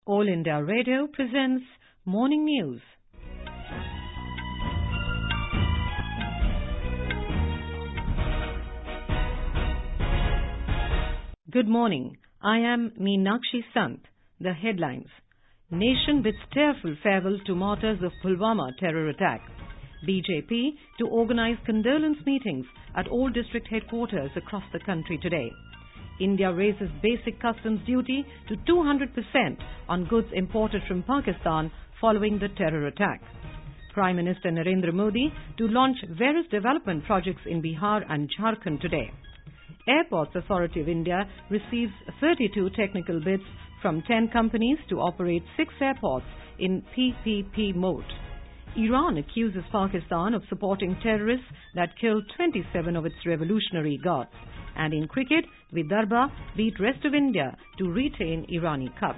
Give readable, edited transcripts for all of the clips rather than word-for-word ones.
All India Radio presents Morning News. Good morning. I am Meenakshi Sant. The headlines. Nation bids tearful farewell to martyrs of Pulwama terror attack. BJP to organize condolence meetings at all district headquarters across the country today. India raises basic customs duty to 200% on goods imported from Pakistan following the terror attack. Prime Minister Narendra Modi to launch various development projects in Bihar and Jharkhand today. Airports Authority of India receives 32 technical bids from 10 companies to operate 6 airports in PPP mode. Iran accuses Pakistan of supporting terrorists that killed 27 of its revolutionary guards. And in cricket, Vidarbha beat rest of India to retain Irani Cup.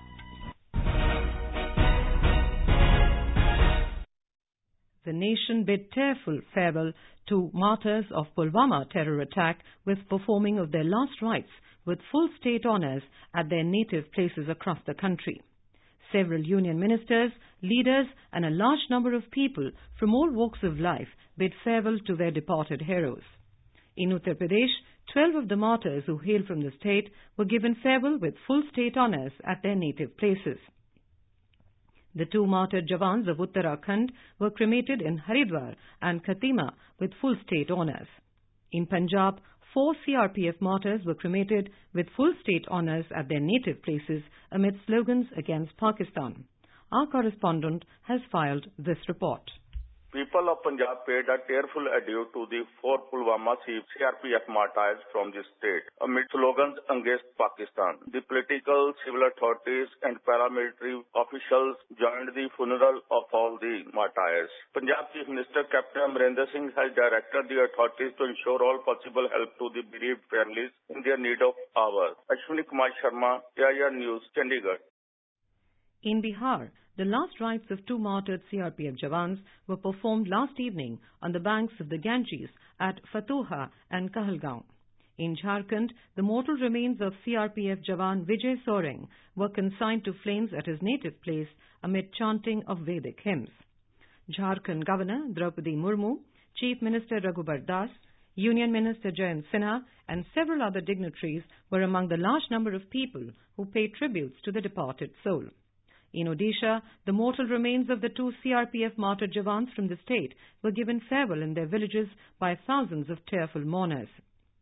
The nation bid tearful farewell to martyrs of Pulwama terror attack with performing of their last rites with full state honours at their native places across the country. Several union ministers, leaders and a large number of people from all walks of life bid farewell to their departed heroes. In Uttar Pradesh, 12 of the martyrs who hail from the state were given farewell with full state honours at their native places. The 2 martyred Jawans of Uttarakhand were cremated in Haridwar and Khatima with full state honours. In Punjab, 4 CRPF martyrs were cremated with full state honours at their native places amid slogans against Pakistan. Our correspondent has filed this report. People of Punjab paid a tearful adieu to the 4 Pulwama CRPF martyrs from the state amid slogans against Pakistan. The political, civil authorities and paramilitary officials joined the funeral of all the martyrs. Punjab Chief Minister Captain Amarinder Singh has directed the authorities to ensure all possible help to the bereaved families in their need of hour. Ashwini Kumar Sharma, AIR News, Chandigarh. In Bihar, the last rites of 2 martyred CRPF Jawans were performed last evening on the banks of the Ganges at Fatuha and Kahalgaon. In Jharkhand, the mortal remains of CRPF Jawan Vijay Soreng were consigned to flames at his native place amid chanting of Vedic hymns. Jharkhand Governor Draupadi Murmu, Chief Minister Raghubar Das, Union Minister Jayant Sinha and several other dignitaries were among the large number of people who paid tributes to the departed soul. In Odisha, the mortal remains of the 2 CRPF martyred Jawans from the state were given farewell in their villages by thousands of tearful mourners.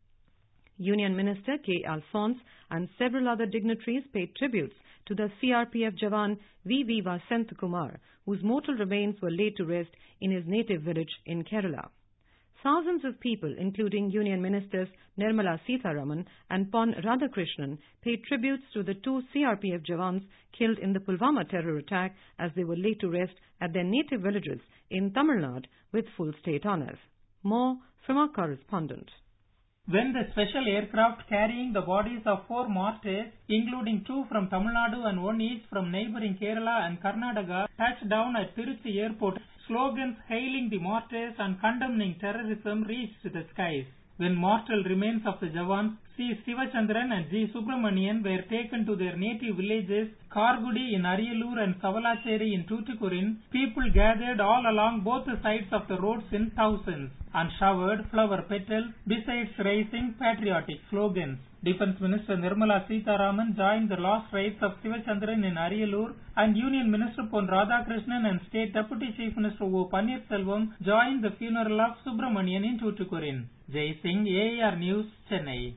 Union Minister K. Alphonse and several other dignitaries paid tributes to the CRPF Jawan V. Vasant Kumar, whose mortal remains were laid to rest in his native village in Kerala. Thousands of people, including Union Ministers Nirmala Sitharaman and Pon Radhakrishnan, paid tributes to the 2 CRPF Jawans killed in the Pulwama terror attack as they were laid to rest at their native villages in Tamil Nadu with full state honours. More from our correspondent. When the special aircraft carrying the bodies of 4 martyrs, including 2 from Tamil Nadu and 1 each from neighbouring Kerala and Karnataka, touched down at Tiruchi Airport, slogans hailing the martyrs and condemning terrorism reached the skies. When mortal remains of the Jawans C. Sivachandran and G. Subramanian were taken to their native villages, Kargudi in Ariyalur and Savalacheri in Tuticorin, people gathered all along both sides of the roads in thousands and showered flower petals besides raising patriotic slogans. Defence Minister Nirmala Sitharaman joined the last rites of Sivachandran in Ariyalur and Union Minister Pon Radhakrishnan and State Deputy Chief Minister O. Pannirselvam joined the funeral of Subramanian in Tuticorin. Jai Singh, AIR News, Chennai.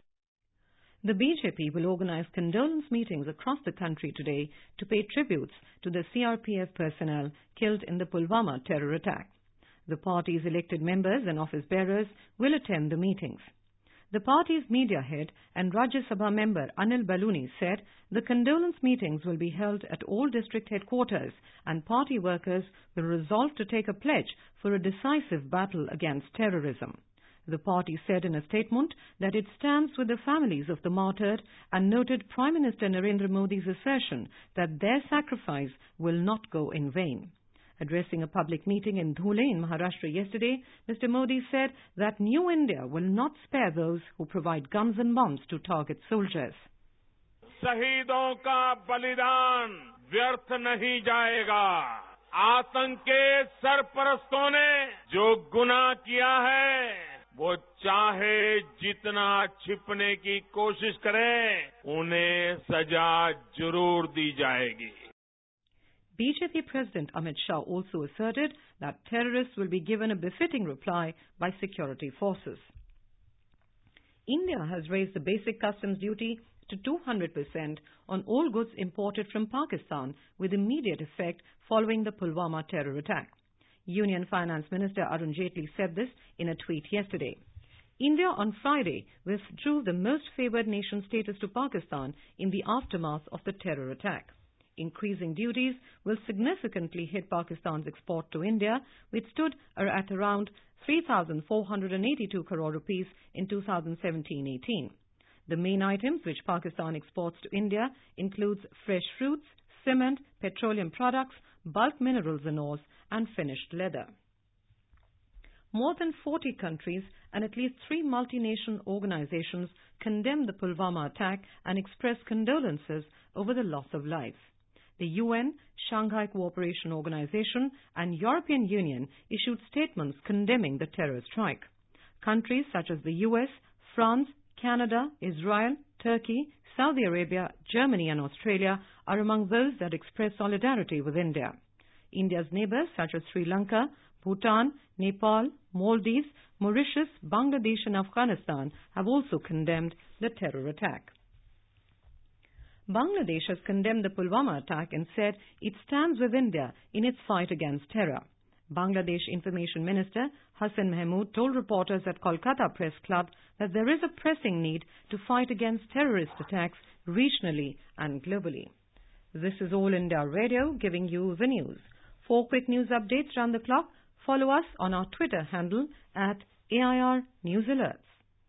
The BJP will organize condolence meetings across the country today to pay tributes to the CRPF personnel killed in the Pulwama terror attack. The party's elected members and office bearers will attend the meetings. The party's media head and Rajya Sabha member Anil Baluni said the condolence meetings will be held at all district headquarters and party workers will resolve to take a pledge for a decisive battle against terrorism. The party said in a statement that it stands with the families of the martyred and noted Prime Minister Narendra Modi's assertion that their sacrifice will not go in vain. Addressing a public meeting in Dhule in Maharashtra yesterday, Mr. Modi said that New India will not spare those who provide guns and bombs to target soldiers. शहीदों का बलिदान व्यर्थ नहीं जाएगा। आतंक के सरपरस्तों ने जो गुनाह किया है वो चाहे जितना छिपने की कोशिश करें उन्हें सजा जरूर दी जाएगी। BJP President Amit Shah also asserted that terrorists will be given a befitting reply by security forces. India has raised the basic customs duty to 200% on all goods imported from Pakistan with immediate effect following the Pulwama terror attack. Union Finance Minister Arun Jaitley said this in a tweet yesterday. India on Friday withdrew the most favoured nation status to Pakistan in the aftermath of the terror attack. Increasing duties will significantly hit Pakistan's export to India, which stood at around 3,482 crore rupees in 2017-18. The main items which Pakistan exports to India includes fresh fruits, cement, petroleum products, bulk minerals and ores, and finished leather. More than 40 countries and at least 3 multinational organizations condemned the Pulwama attack and expressed condolences over the loss of lives. The UN, Shanghai Cooperation Organization and European Union issued statements condemning the terror strike. Countries such as the US, France, Canada, Israel, Turkey, Saudi Arabia, Germany and Australia are among those that express solidarity with India. India's neighbors such as Sri Lanka, Bhutan, Nepal, Maldives, Mauritius, Bangladesh and Afghanistan have also condemned the terror attack. Bangladesh has condemned the Pulwama attack and said it stands with India in its fight against terror. Bangladesh Information Minister Hassan Mahmood told reporters at Kolkata Press Club that there is a pressing need to fight against terrorist attacks regionally and globally. This is All India Radio giving you the news. For quick news updates round the clock, follow us on our Twitter handle at AIR News Alerts.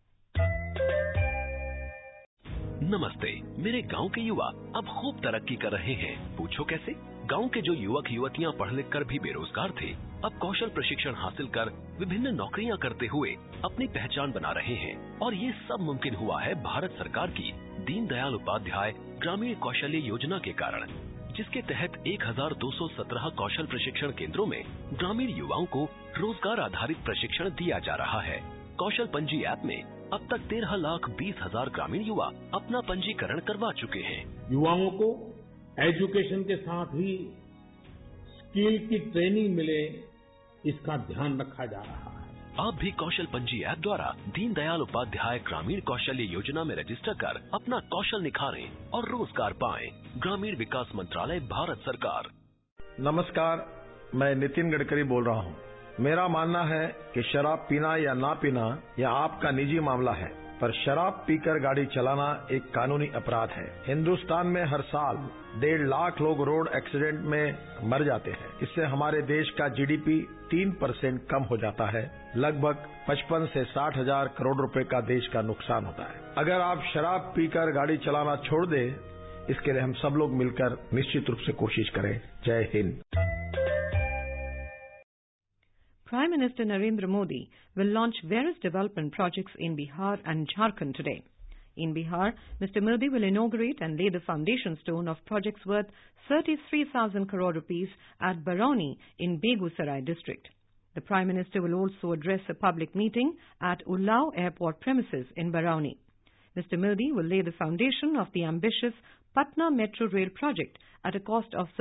नमस्ते। मेरे गांव के युवा अब खूब तरक्की कर रहे हैं। पूछो कैसे? गांव के जो युवक युवतियां पढ़ लिख कर भी बेरोजगार थे, अब कौशल प्रशिक्षण हासिल कर विभिन्न नौकरियां करते हुए अपनी पहचान बना रहे हैं। और ये सब मुमकिन हुआ है भारत सरकार की दीनदयाल उपाध्याय ग्रामीण कौशल्य योजना के कारण, जिसके तहत 1217 कौशल प्रशिक्षण केंद्रों में ग्रामीण युवाओं को रोजगार आधारित प्रशिक्षण दिया जा रहा है। कौशल पंजी ऐप में अब तक 13,20,000 ग्रामीण युवा अपना पंजीकरण करवा चुके हैं। युवाओं को एजुकेशन के साथ ही स्किल की ट्रेनिंग मिले, इसका ध्यान रखा जा रहा है। आप भी कौशल पंजी ऐप द्वारा दीनदयाल उपाध्याय ग्रामीण कौशल्य योजना में रजिस्टर कर अपना कौशल निखारें और रोजगार पाएं। ग्रामीण विकास मंत्रालय, भारत सरकार। नमस्कार, मैं नितिन गडकरी बोल रहा हूँ। मेरा मानना है कि शराब पीना या ना पीना यह आपका निजी मामला है, पर शराब पीकर गाड़ी चलाना एक कानूनी अपराध है। हिंदुस्तान में हर साल 1.5 लाख लोग रोड एक्सीडेंट में मर जाते हैं। इससे हमारे देश का जीडीपी 3% कम हो जाता है। लगभग 55 से 60 हजार करोड़ रुपए का देश का नुकसान होता है। अगर आप शराब पीकर गाड़ी चलाना छोड़ दें, इसके लिए हम सब लोग मिलकर निश्चित रूप से कोशिश करें। जय Hind. Prime Minister Narendra Modi will launch various development projects in Bihar and Jharkhand today. In Bihar, Mr. Modi will inaugurate and lay the foundation stone of projects worth 33,000 crore rupees at Barauni in Begusarai district. The Prime Minister will also address a public meeting at Ullao Airport premises in Barauni. Mr. Modi will lay the foundation of the ambitious Patna Metro Rail project at a cost of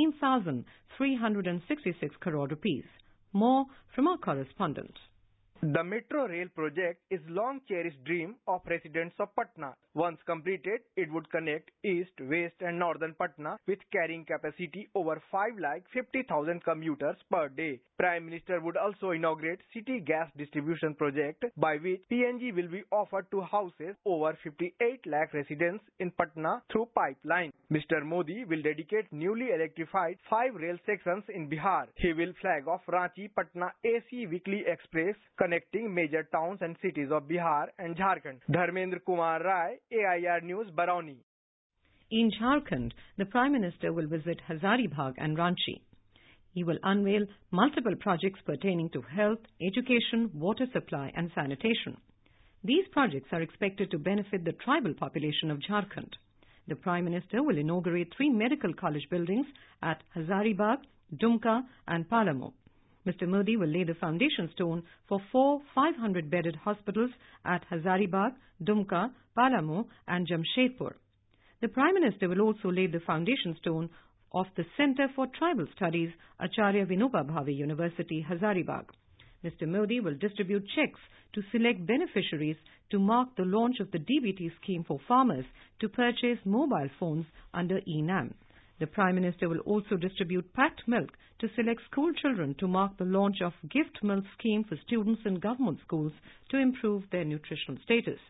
13,366 crore rupees. More from our correspondent. The Metro Rail project is long cherished dream of residents of Patna. Once completed, it would connect east, west and northern Patna with carrying capacity over 5,50,000 commuters per day. Prime Minister would also inaugurate city gas distribution project by which PNG will be offered to houses over 58 lakh residents in Patna through pipeline. Mr. Modi will dedicate newly electrified 5 rail sections in Bihar. He will flag off Ranchi-Patna AC weekly express connecting major towns and cities of Bihar and Jharkhand. Dharmendra Kumar Rai, AIR News, Barauni. In Jharkhand, the Prime Minister will visit Hazaribagh and Ranchi. He will unveil multiple projects pertaining to health, education, water supply and sanitation. These projects are expected to benefit the tribal population of Jharkhand. The Prime Minister will inaugurate 3 medical college buildings at Hazaribagh, Dumka and Palamu. Mr. Modi will lay the foundation stone for 4 500-bedded hospitals at Hazaribagh, Dumka, Palamu and Jamshedpur. The Prime Minister will also lay the foundation stone of the Centre for Tribal Studies, Acharya Vinoba Bhave University, Hazaribagh. Mr. Modi will distribute cheques to select beneficiaries to mark the launch of the DBT scheme for farmers to purchase mobile phones under eNAM. The Prime Minister will also distribute packed milk to select school children to mark the launch of gift milk scheme for students in government schools to improve their nutritional status.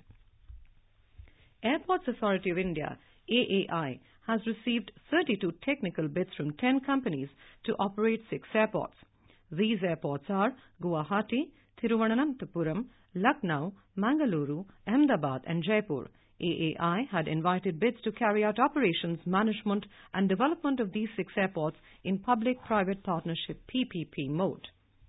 Airports Authority of India, AAI, has received 32 technical bids from 10 companies to operate 6 airports. These airports are Guwahati, Thiruvananthapuram, Lucknow, Mangaluru, Ahmedabad and Jaipur. AAI had invited bids to carry out operations, management and development of these 6 airports in public-private partnership PPP mode.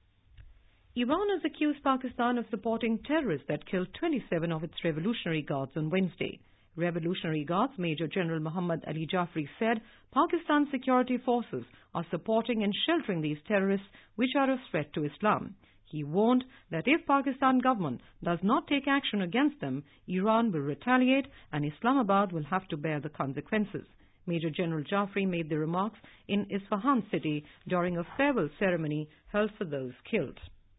Iran has accused Pakistan of supporting terrorists that killed 27 of its Revolutionary Guards on Wednesday. Revolutionary Guards Major General Muhammad Ali Jafri said Pakistan's security forces are supporting and sheltering these terrorists which are a threat to Islam. He warned that if Pakistan government does not take action against them, Iran will retaliate and Islamabad will have to bear the consequences. Major General Jafri made the remarks in Isfahan city during a farewell ceremony held for those killed.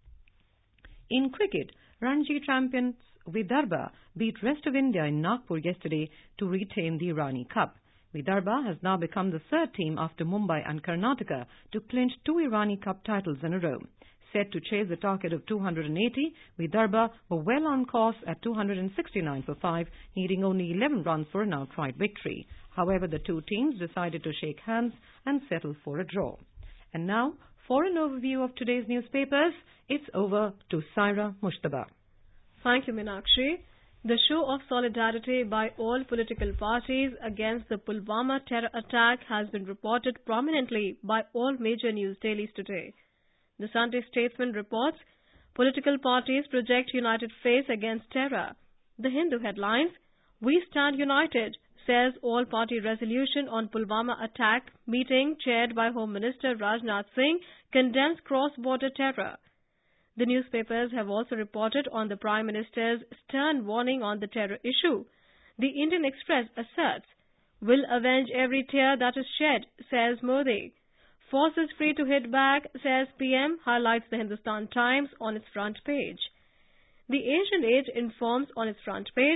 In cricket, Ranji champions Vidarbha beat Rest of India in Nagpur yesterday to retain the Irani Cup. Vidarbha has now become the 3rd team after Mumbai and Karnataka to clinch 2 Irani Cup titles in a row. Set to chase a target of 280, Vidarbha were well on course at 269 for 5, needing only 11 runs for an outright victory. However, the 2 teams decided to shake hands and settle for a draw. And now, for an overview of today's newspapers, it's over to Saira Mushtaba. Thank you, Meenakshi. The show of solidarity by all political parties against the Pulwama terror attack has been reported prominently by all major news dailies today. The Sunday Statesman reports, political parties project united face against terror. The Hindu headlines, We Stand United, says all-party resolution on Pulwama attack meeting chaired by Home Minister Rajnath Singh condemns cross-border terror. The newspapers have also reported on the Prime Minister's stern warning on the terror issue. The Indian Express asserts, Will avenge every tear that is shed, says Modi. Forces free to hit back, says PM, highlights the Hindustan Times on its front page. The Asian Age informs on its front page,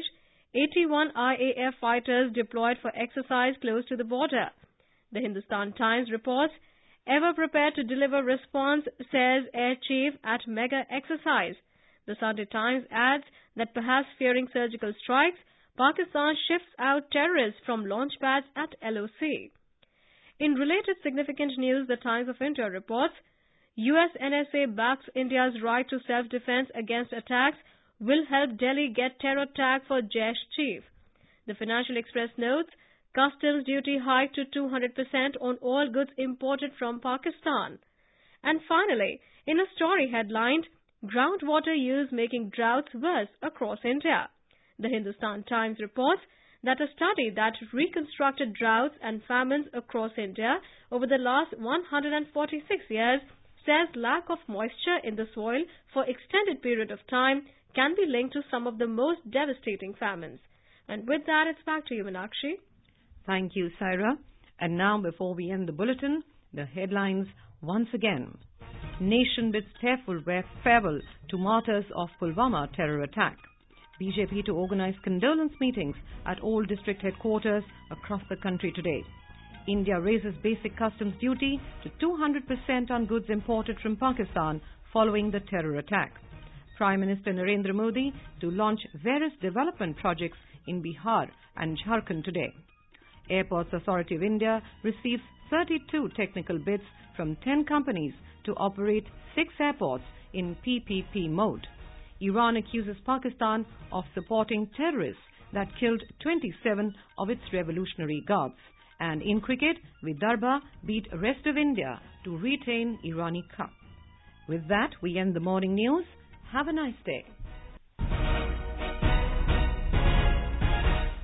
81 IAF fighters deployed for exercise close to the border. The Hindustan Times reports, Ever prepared to deliver response, says Air Chief at mega exercise. The Sunday Times adds that perhaps fearing surgical strikes, Pakistan shifts out terrorists from launch pads at LOC. In related significant news, the Times of India reports, US NSA backs India's right to self-defense against attacks, will help Delhi get terror tag for Jaish chief. The Financial Express notes, Customs duty hike to 200% on all goods imported from Pakistan. And finally, in a story headlined, Groundwater use making droughts worse across India. The Hindustan Times reports that a study that reconstructed droughts and famines across India over the last 146 years says lack of moisture in the soil for extended period of time can be linked to some of the most devastating famines. And with that, it's back to you, Meenakshi. Thank you, Saira. And now, before we end the bulletin, the headlines once again. Nation bids tearful farewell to martyrs of Pulwama terror attack. BJP to organize condolence meetings at all district headquarters across the country today. India raises basic customs duty to 200% on goods imported from Pakistan following the terror attack. Prime Minister Narendra Modi to launch various development projects in Bihar and Jharkhand today. Airports Authority of India receives 32 technical bids from 10 companies to operate 6 airports in PPP mode. Iran accuses Pakistan of supporting terrorists that killed 27 of its Revolutionary Guards. And in cricket, Vidarbha beat Rest of India to retain Irani Cup. With that, we end the morning news. Have a nice day.